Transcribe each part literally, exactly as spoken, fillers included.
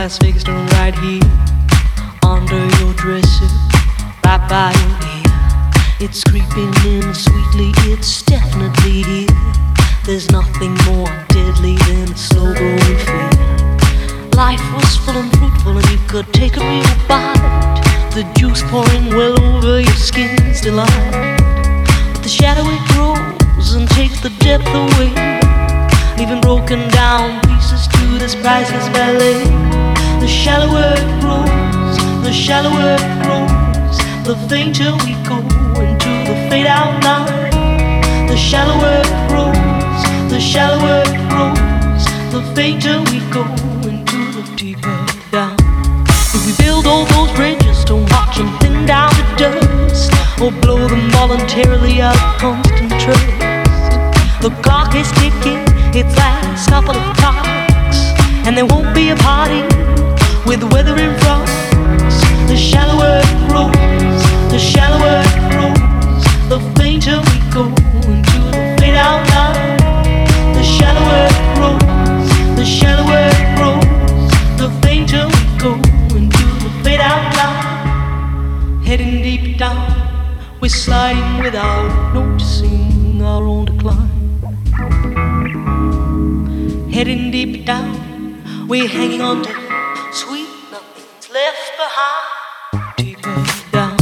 Las Vegas stone right here, under your dresser, right by your ear. It's creeping in sweetly, it's definitely here. There's nothing more deadly than a slow growing fear. Life was full and fruitful and you could take a real bite. The juice pouring well over your skin's delight. But the shadow it grows and takes the depth away, leaving broken down pieces to this priceless ballet. The shallower it grows, the shallower it grows, the fainter we go into the fade out line. The shallower it grows, the shallower it grows, the fainter we go into the deeper down. If we build all those bridges, don't watch them thin down to dust, or blow them voluntarily out of constant trust. The clock is ticking, its last couple of clocks, and there won't be a party with the weather in front. The shallower it grows, the shallower it grows, the fainter we go into the fade out line. The shallower it grows, the shallower it grows, the fainter we go into the fade out line. Heading deep down, we're sliding without noticing our own decline. Heading deep down, we're hanging on to sweet nothing's left behind. Deeper down.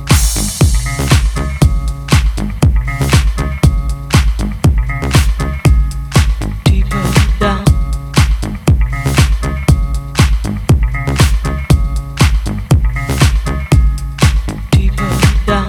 Deeper down. Deeper down.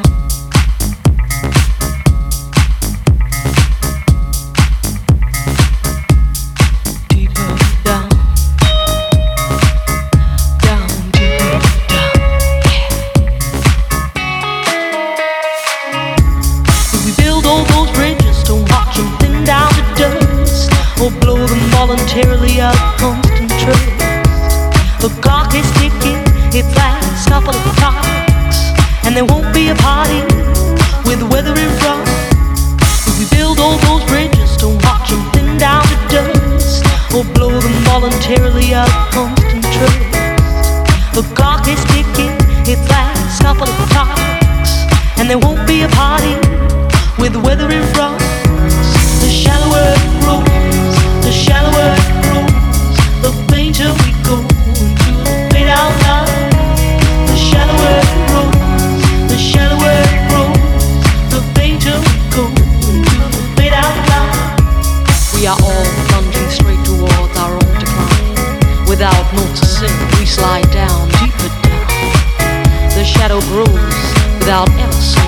Voluntarily out of constant trust. The clock is ticking, its last couple of clocks, and there won't be a party with the weather in front. If we build all those bridges, don't watch them thin down to dust, or blow them voluntarily out of constant trust. The clock is ticking, its last couple of clocks, and there won't be a party with the weather in front. The shallower it grows, the shallower it grows, the fainter we go into the fade out line. The shallower it grows, the shallower it grows, the fainter we go into the fade out line. We are all plunging straight towards our own decline. Without noticing, we slide down, deeper down. The shadow grows without ever slowing.